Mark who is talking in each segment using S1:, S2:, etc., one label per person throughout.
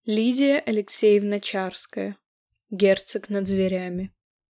S1: Лидия Алексеевна Чарская. Герцог над зверями.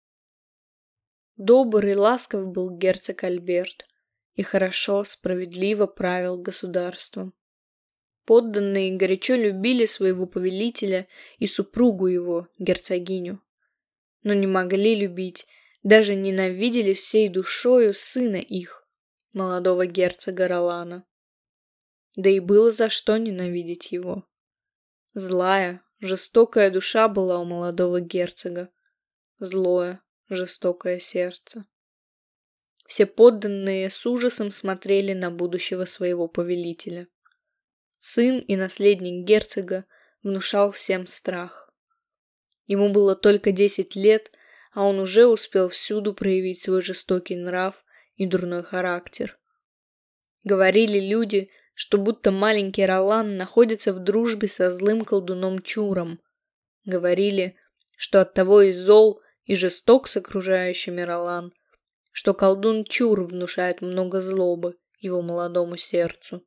S1: Добр и ласков был герцог Альберт, и хорошо, справедливо правил государством. Подданные горячо любили своего повелителя и супругу его, герцогиню. Но не могли любить, даже ненавидели всей душою сына их, молодого герцога Ролана. Да и было за что ненавидеть его. Злая, жестокая душа была у молодого герцога, злое, жестокое сердце. Все подданные с ужасом смотрели на будущего своего повелителя. Сын и наследник герцога внушал всем страх. Ему было только 10 лет, а он уже успел всюду проявить свой жестокий нрав и дурной характер. Говорили люди, что будто маленький Ролан находится в дружбе со злым колдуном Чуром. Говорили, что оттого и зол, и жесток с окружающими Ролан, что колдун Чур внушает много злобы его молодому сердцу.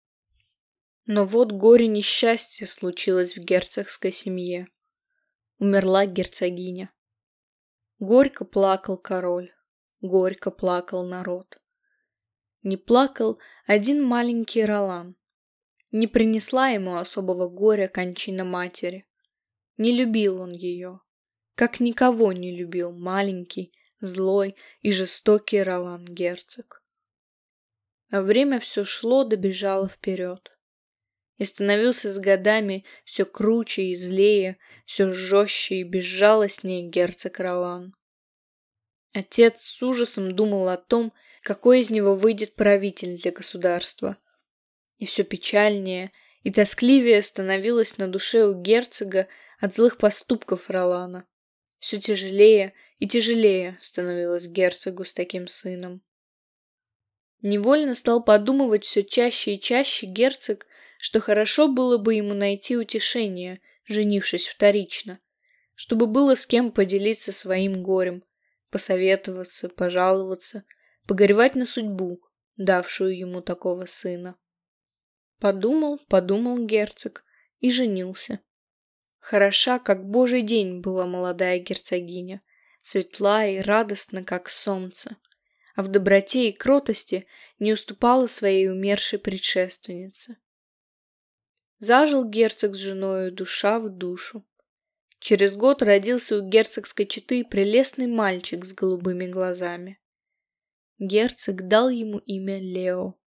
S1: Но вот горе несчастье случилось в герцогской семье. Умерла герцогиня. Горько плакал король, горько плакал народ. Не плакал один маленький Ролан. Не принесла ему особого горя кончина матери. Не любил он ее, как никого не любил маленький, злой и жестокий Ролан-герцог. А время все шло да бежало вперед. И становился с годами все круче и злее, все жестче и безжалостнее герцог Ролан. Отец с ужасом думал о том, какой из него выйдет правитель для государства. И все печальнее и тоскливее становилось на душе у герцога от злых поступков Ролана. Все тяжелее и тяжелее становилось герцогу с таким сыном. Невольно стал подумывать все чаще и чаще герцог, что хорошо было бы ему найти утешение, женившись вторично, чтобы было с кем поделиться своим горем, посоветоваться, пожаловаться, погоревать на судьбу, давшую ему такого сына. Подумал герцог и женился. Хороша, как божий день, была молодая герцогиня, светла и радостна, как солнце, а в доброте и кротости не уступала своей умершей предшественнице. Зажил герцог с женою душа в душу. Через год родился у герцогской четы прелестный мальчик с голубыми глазами. Герцог дал ему имя Лео.